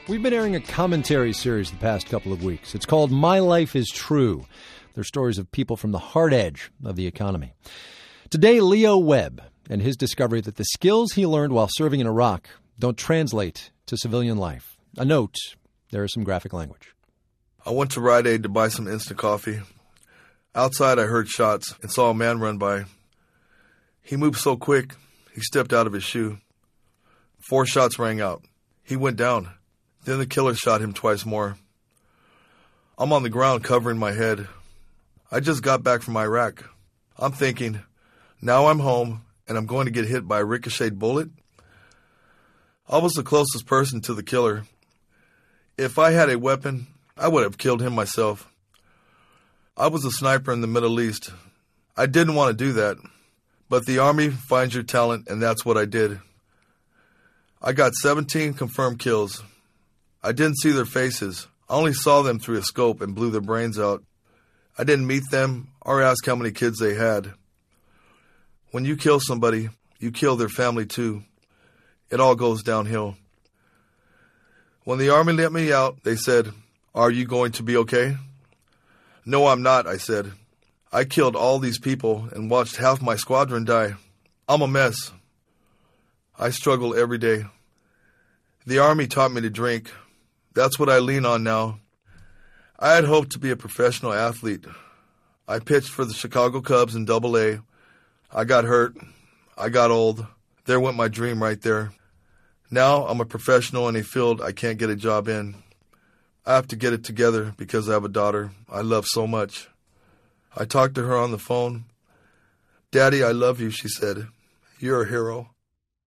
We've been airing a commentary series the past couple of weeks. It's called My Life is True. They're stories of people from the hard edge of the economy. Today, Leo Webb and his discovery that the skills he learned while serving in Iraq don't translate to civilian life. A note, there is some graphic language. I went to Rite Aid to buy some instant coffee. Outside, I heard shots and saw a man run by. He moved so quick, he stepped out of his shoe. 4 shots rang out. He went down. Then the killer shot him twice more. I'm on the ground covering my head. I just got back from Iraq. I'm thinking, now I'm home and I'm going to get hit by a ricocheted bullet. I was the closest person to the killer. If I had a weapon, I would have killed him myself. I was a sniper in the Middle East. I didn't want to do that, but the Army finds your talent, and that's what I did. I got 17 confirmed kills. I didn't see their faces. I only saw them through a scope and blew their brains out. I didn't meet them or ask how many kids they had. When you kill somebody, you kill their family too. It all goes downhill. When the Army let me out, they said, "Are you going to be okay?" "No, I'm not," I said. "I killed all these people and watched half my squadron die. I'm a mess. I struggle every day. The Army taught me to drink. That's what I lean on now. I had hoped to be a professional athlete. I pitched for the Chicago Cubs in Double-A. I got hurt. I got old. There went my dream right there. Now I'm a professional in a field I can't get a job in. I have to get it together because I have a daughter I love so much." I talked to her on the phone. "Daddy, I love you," she said. "You're a hero."